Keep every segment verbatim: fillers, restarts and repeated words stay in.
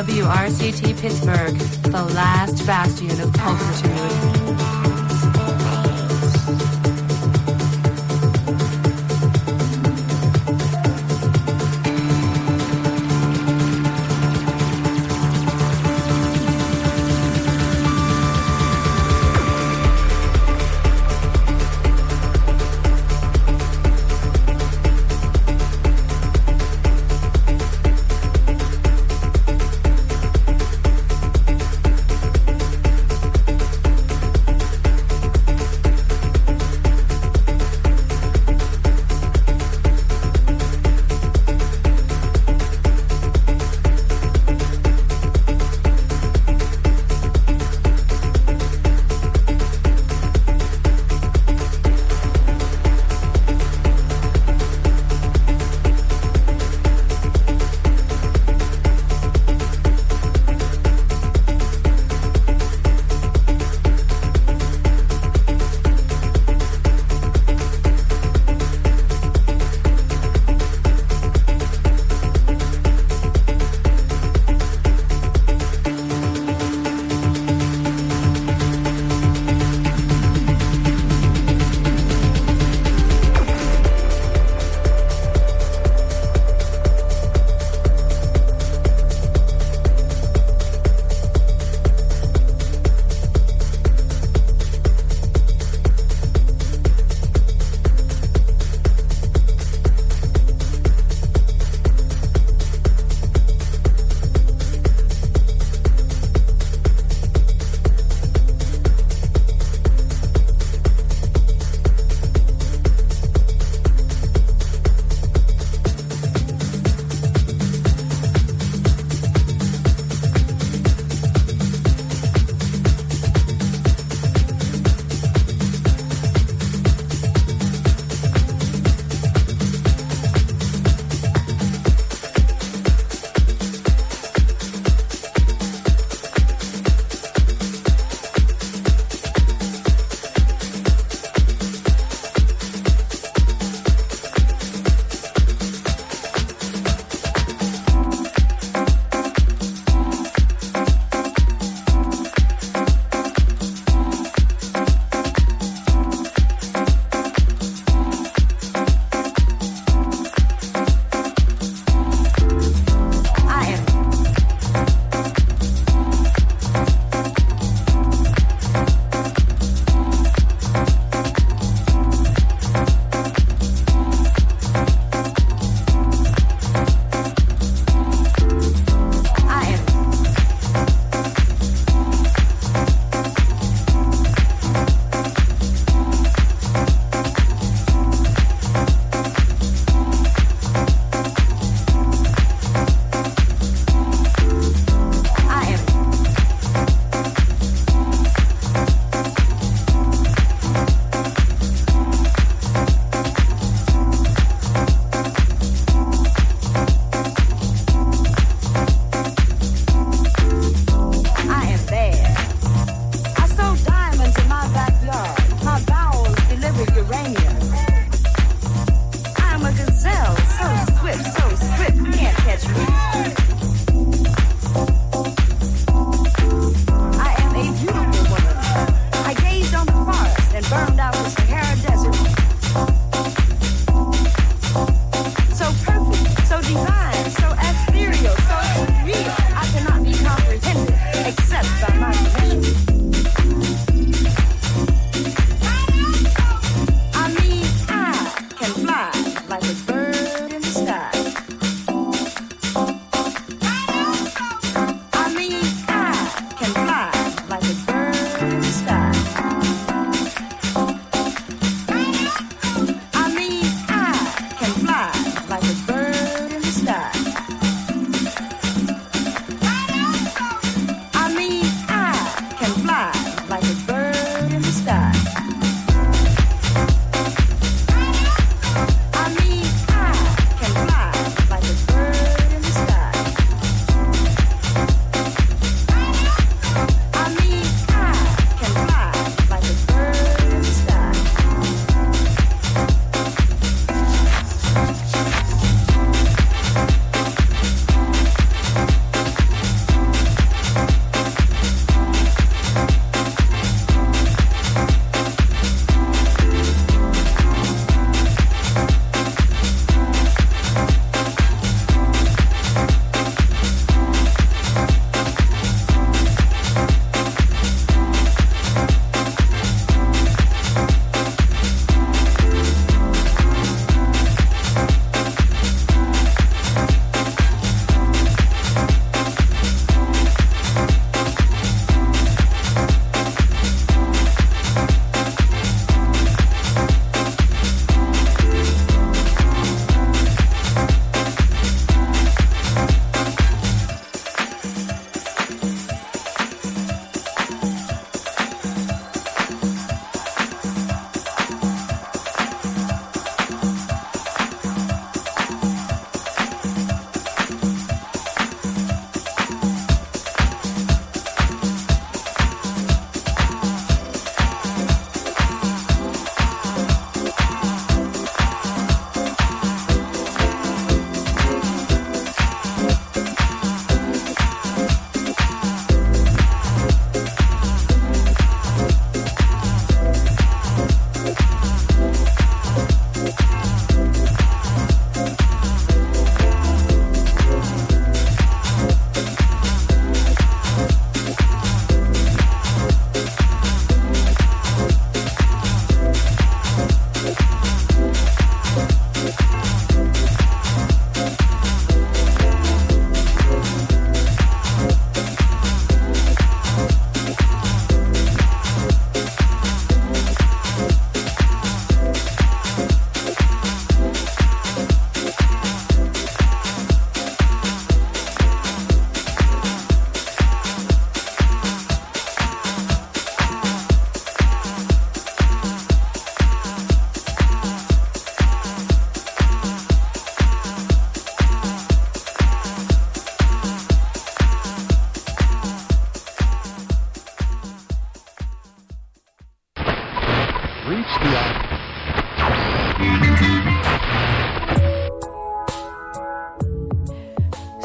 W R C T Pittsburgh, the last bastion of pulchritude.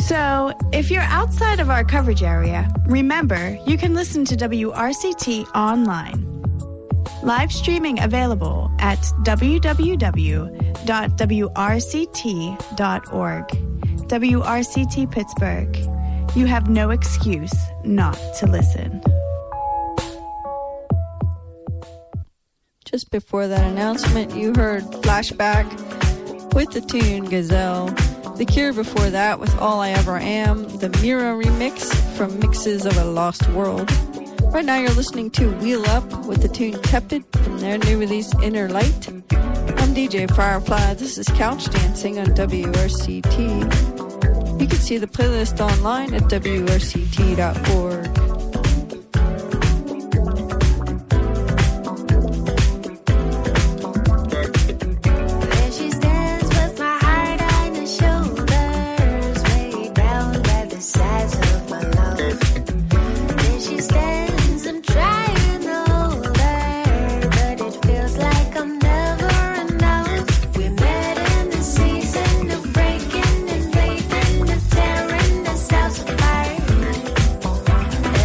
So, if you're outside of our coverage area, remember you can listen to W R C T online. Live streaming available at w w w dot w r c t dot org. W R C T Pittsburgh. You have no excuse not to listen. Just before that announcement, you heard Flashback with the tune Gazelle. The Cure before that with All I Ever Am, the Mira remix from Mixes of a Lost World. Right now you're listening to Wheel Up with the tune Tepid from their new release Inner Light. I'm D J Firefly. This is Couch Dancing on W R C T. You can see the playlist online at w r c t dot org. Breaking and leaving the tearing us apart.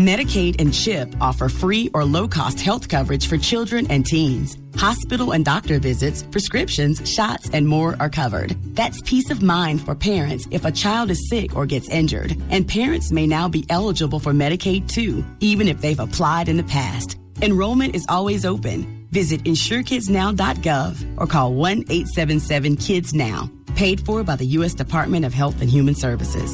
Medicaid and CHIP offer free or low-cost health coverage for children and teens. Hospital and doctor visits, prescriptions, shots, and more are covered. That's peace of mind for parents if a child is sick or gets injured. And parents may now be eligible for Medicaid too, even if they've applied in the past. Enrollment is always open. Visit insure kids now dot gov or call one eight seven seven kids now. Paid for by the U S Department of Health and Human Services.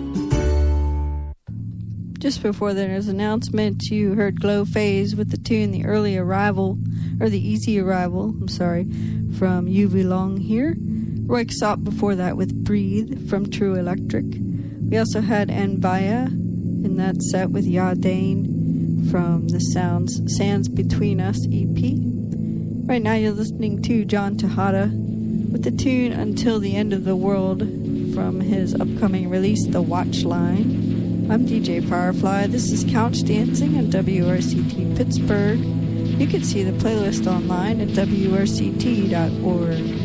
Just before there's announcement, you heard Glow Phase with the tune The Early Arrival, or The Easy Arrival, I'm sorry, from You Belong Here. Roy Xop before that with Breathe from True Electric. We also had Anvaya in that set with Ya Dane from the Sounds Sands Between Us E P. Right now you're listening to John Tejada with the tune Until the End of the World from his upcoming release, The Watch Line. I'm D J Firefly. This is Couch Dancing on W R C T Pittsburgh. You can see the playlist online at W R C T dot org.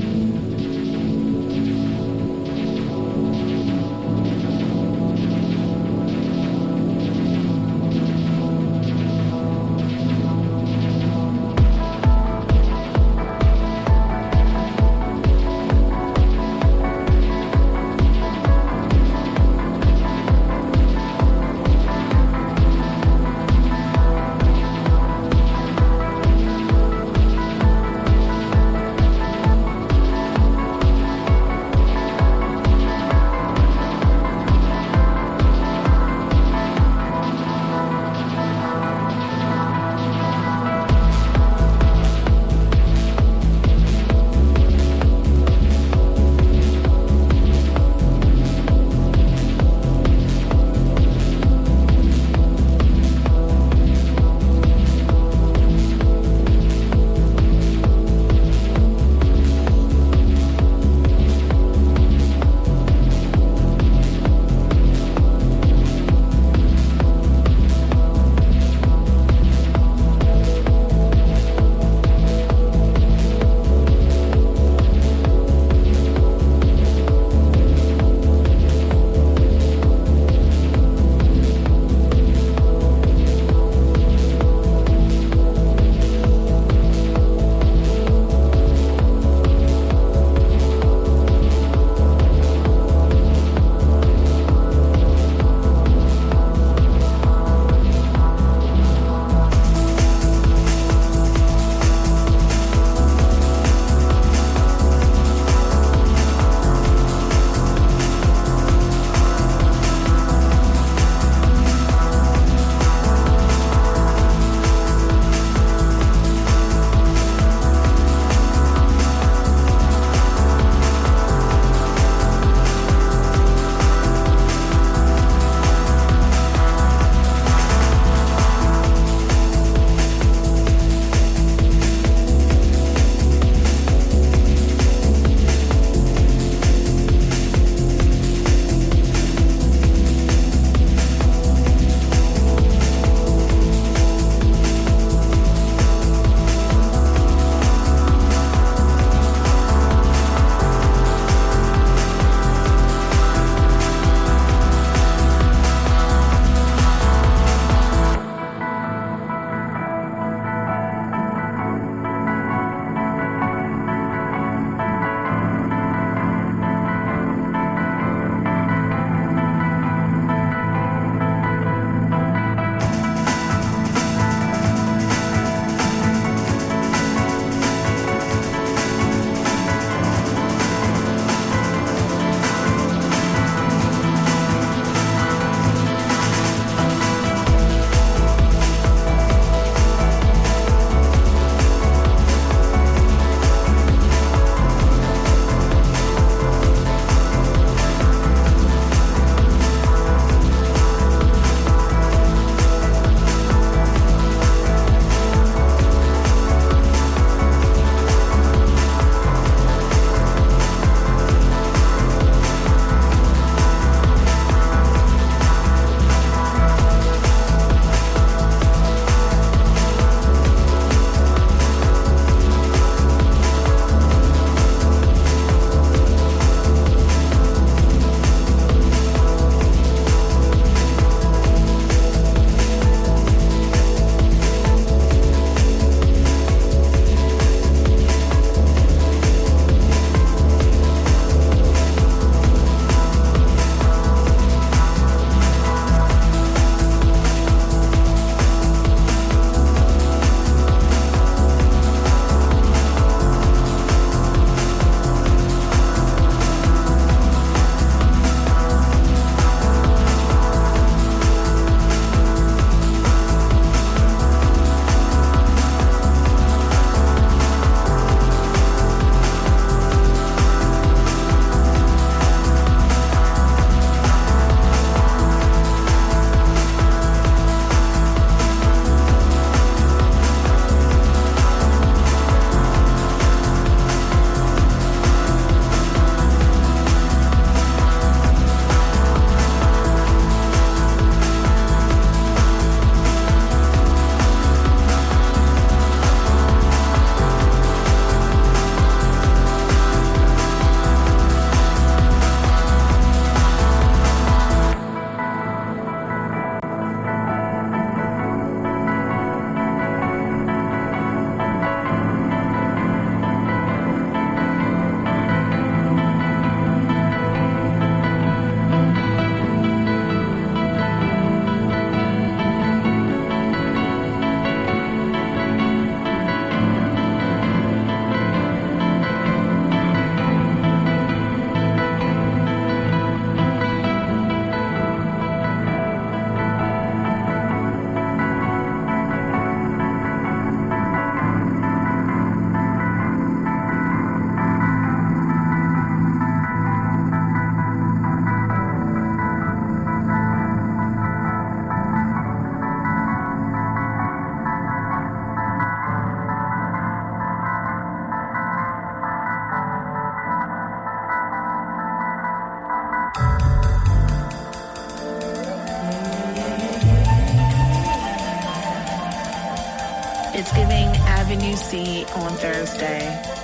It's giving Avenue C on Thursday.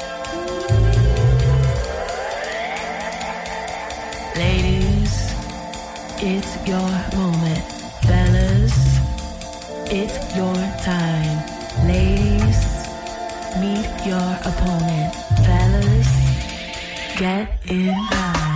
Ladies, it's your moment. Fellas, it's your time. Ladies, meet your opponent. Fellas, get in line.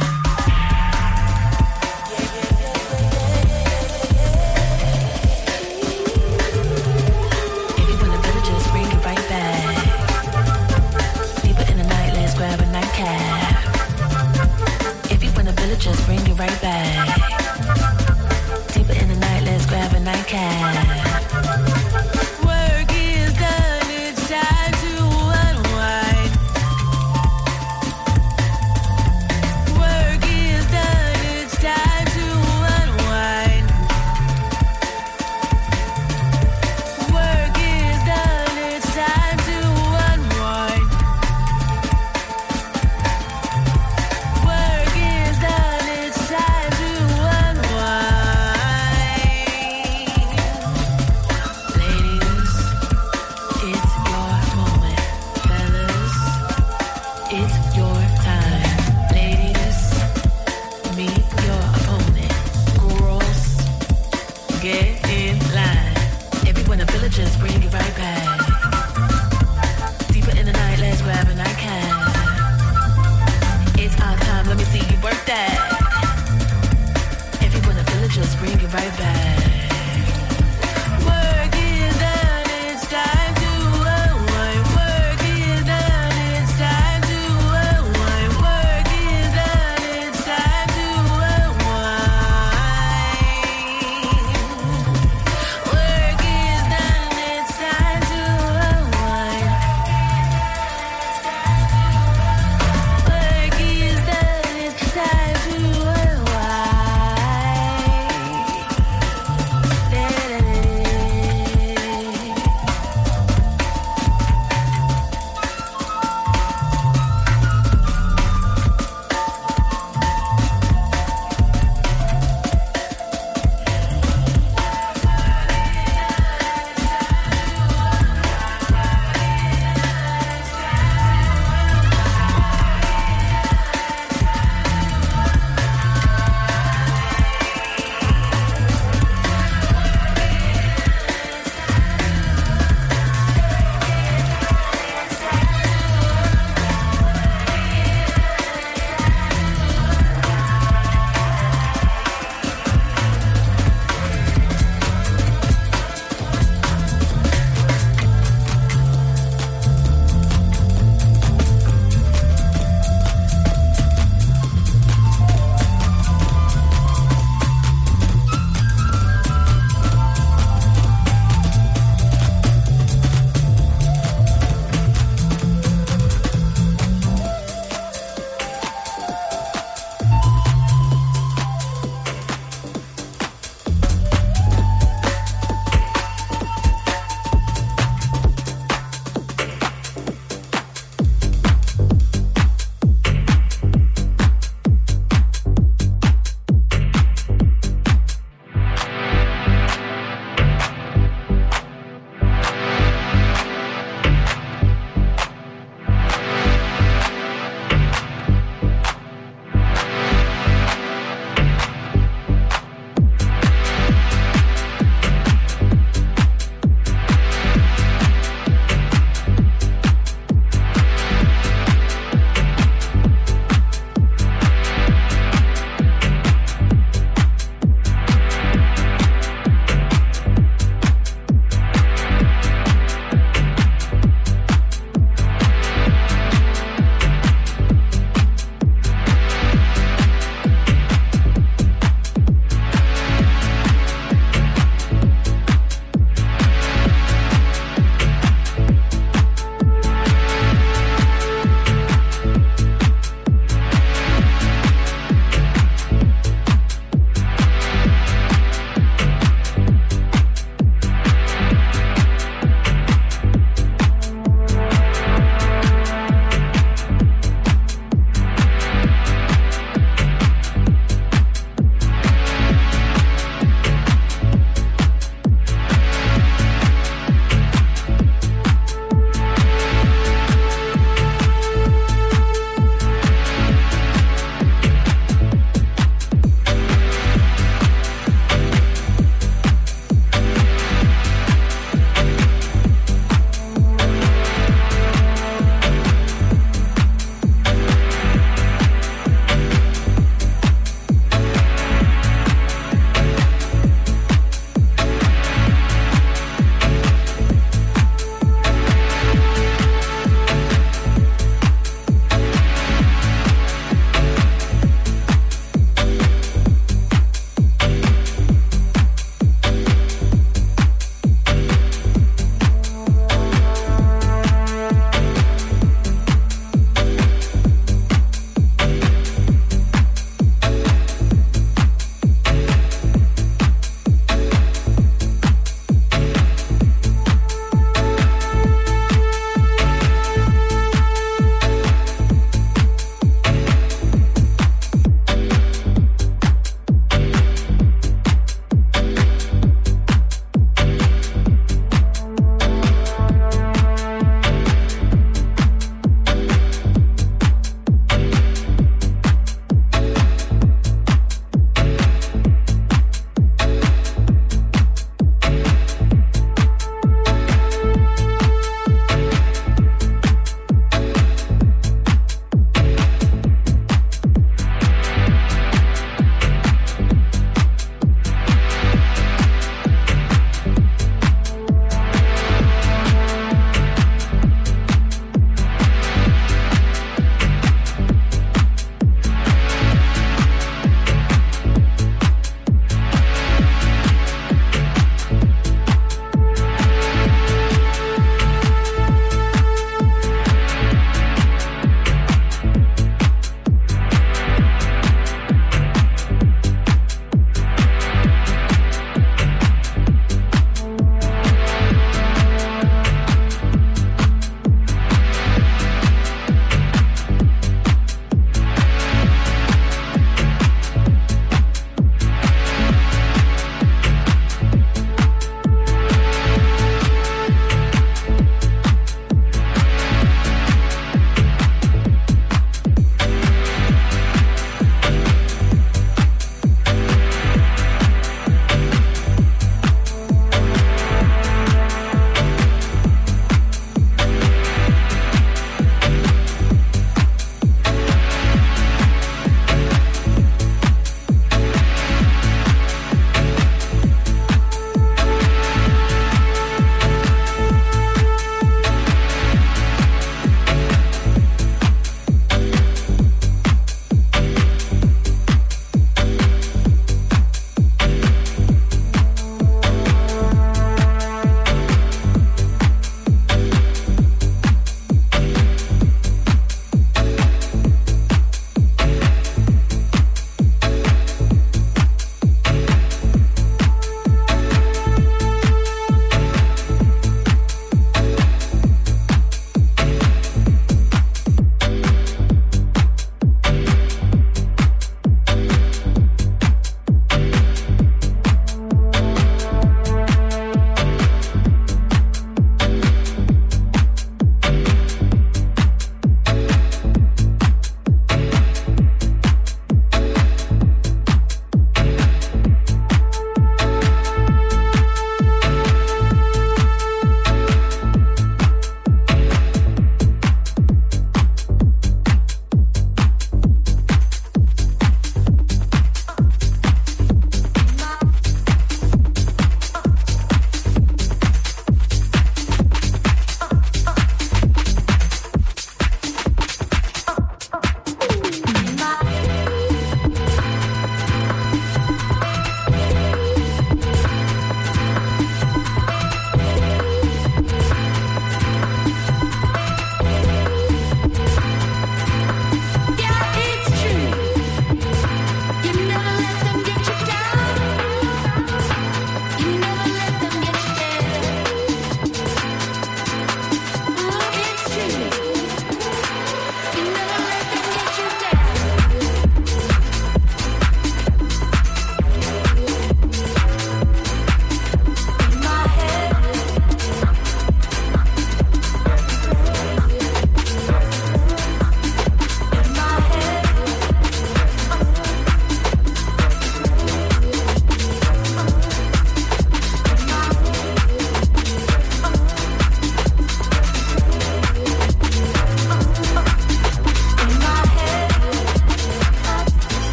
Just bring it right back. Deeper in the night, let's grab a nightcap. Work is done, it's time to unwind.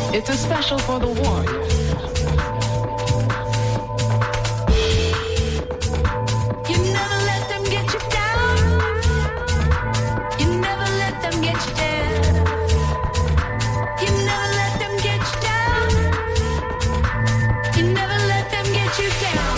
It's a special for the warriors. You never let them get you down. You never let them get you down. You never let them get you down. You never let them get you down.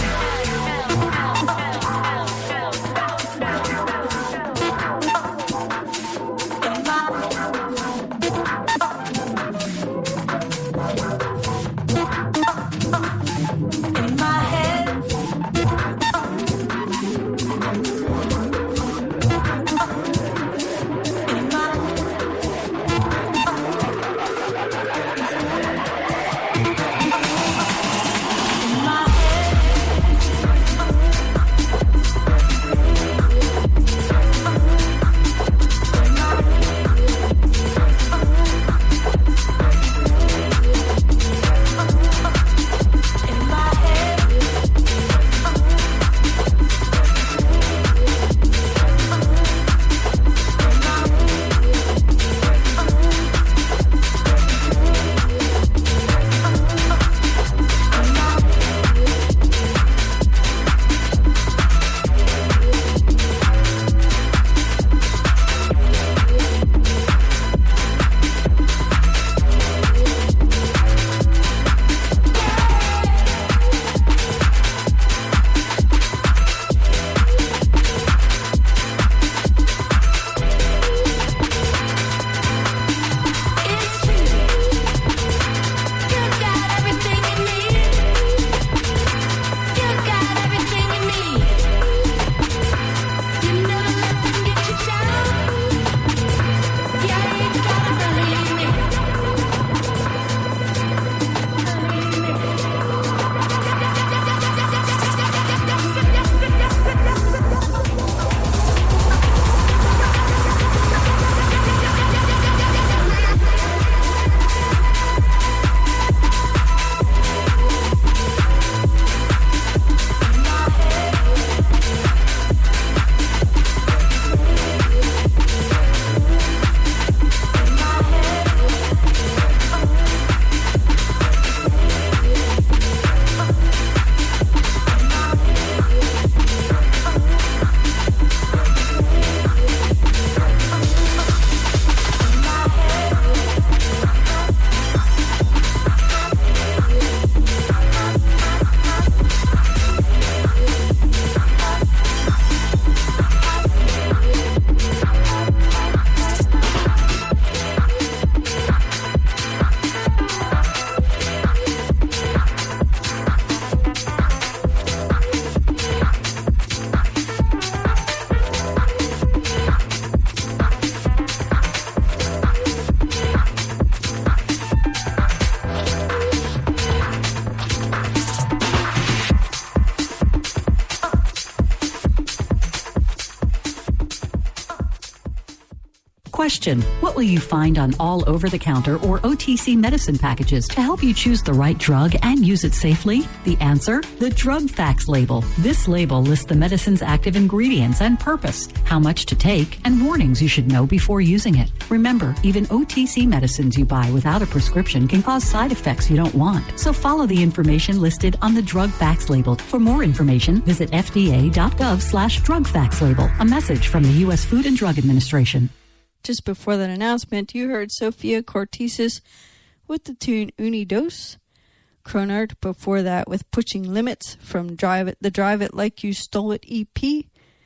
Question: what will you find on all over-the-counter or O T C medicine packages to help you choose the right drug and use it safely? The answer? The Drug Facts label. This label lists the medicine's active ingredients and purpose, how much to take, and warnings you should know before using it. Remember, even O T C medicines you buy without a prescription can cause side effects you don't want. So follow the information listed on the Drug Facts label. For more information, visit fda.gov slash drug facts label. A message from the U S Food and Drug Administration. Just before that announcement, you heard Sophia Cortesis with the tune Unidos. Cronert before that with Pushing Limits from Drive It, the Drive It Like You Stole It E P.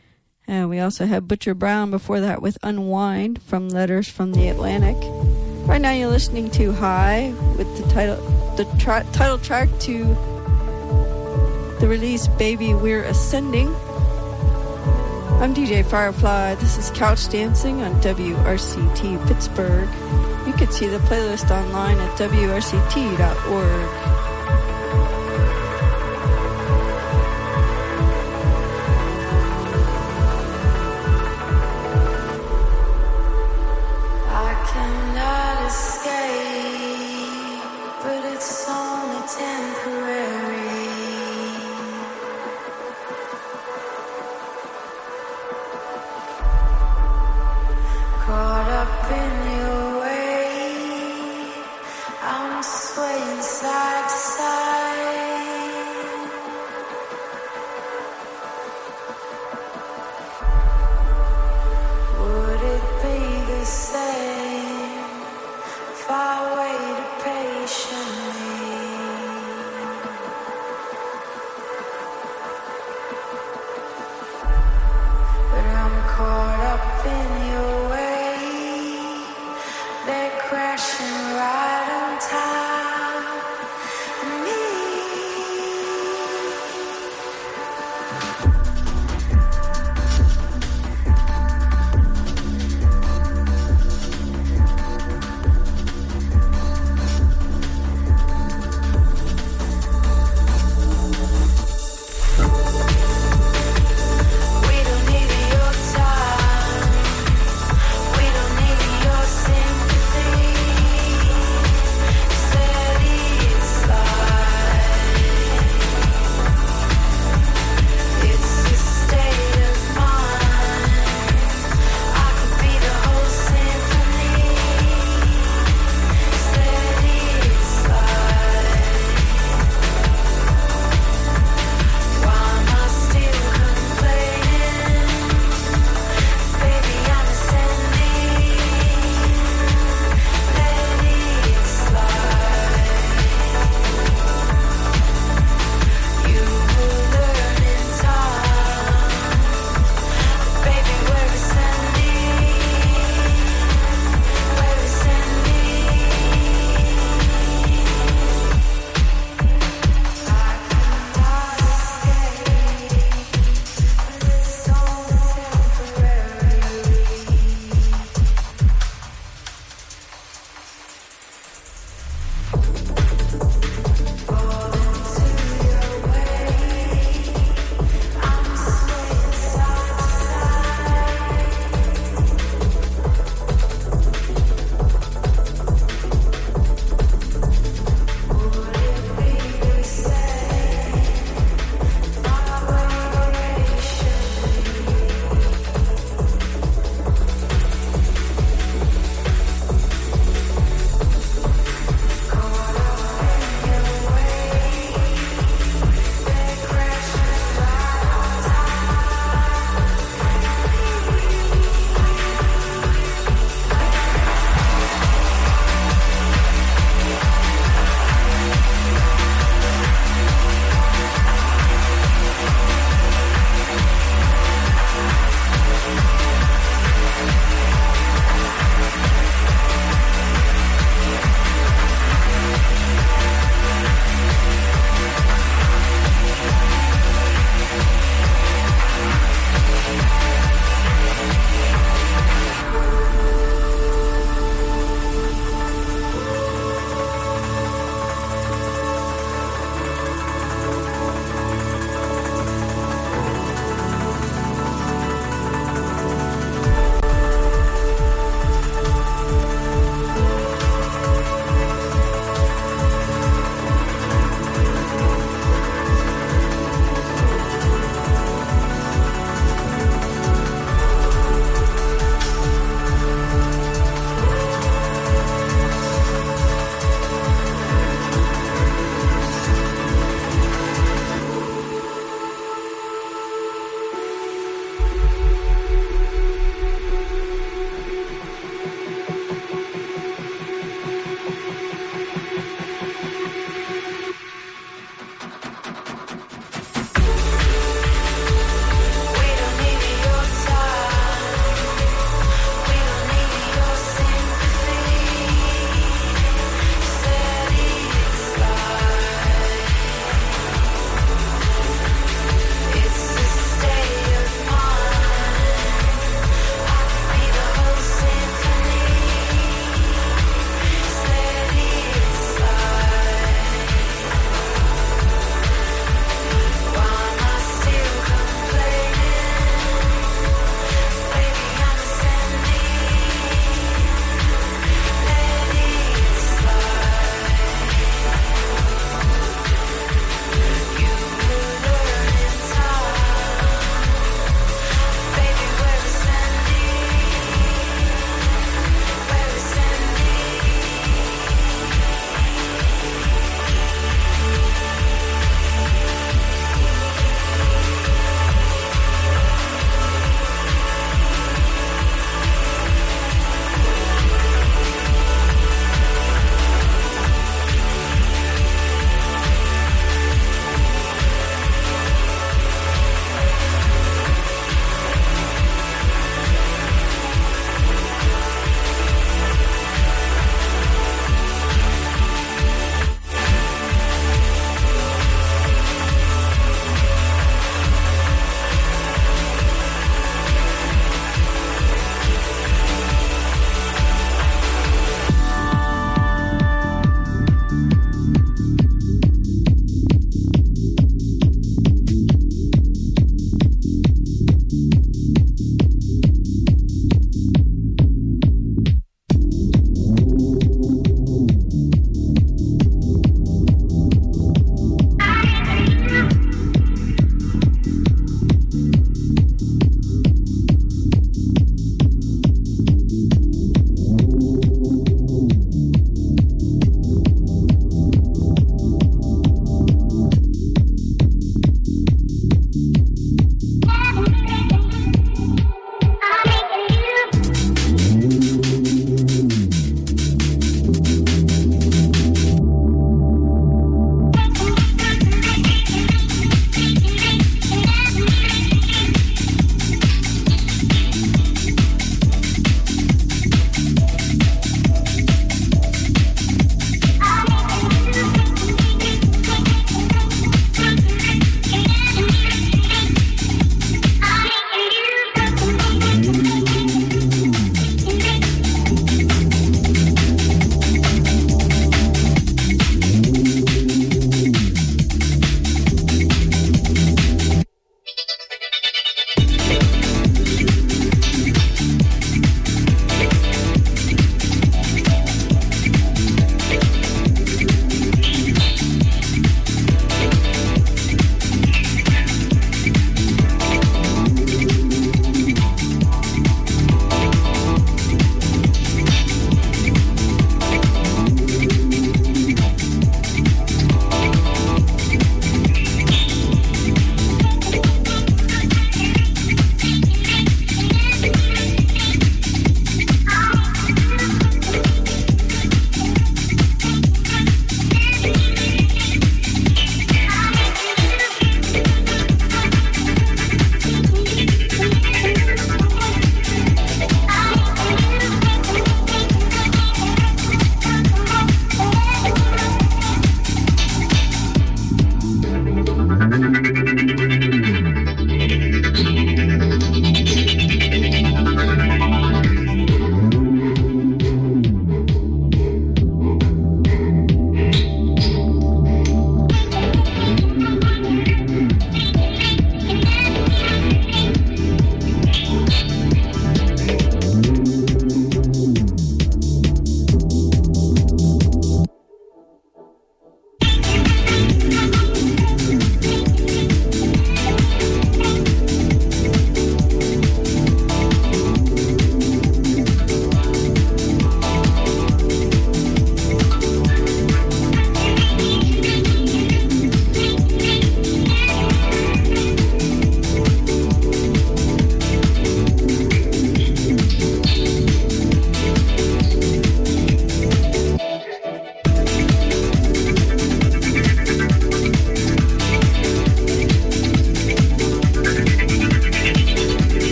And we also had Butcher Brown before that with Unwind from Letters from the Atlantic. Right now you're listening to High with the title the tra- title track to the release Baby We're Ascending. I'm D J Firefly. This is Couch Dancing on W R C T Pittsburgh. You can see the playlist online at W R C T dot org. Caught up in your way, I'm swaying side to side. Would it be the same if I waited patiently? But I'm caught up in your way. They're crashing right on time. And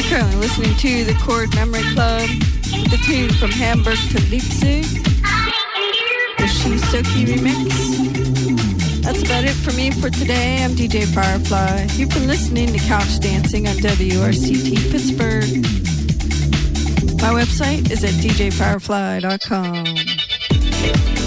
Currently listening to the Chord Memory Club, the tune from Hamburg to Leipzig, the Shizuki remix. That's about it for me for today. I'm D J Firefly. You've been listening to Couch Dancing on W R C T Pittsburgh. My website is at d j firefly dot com.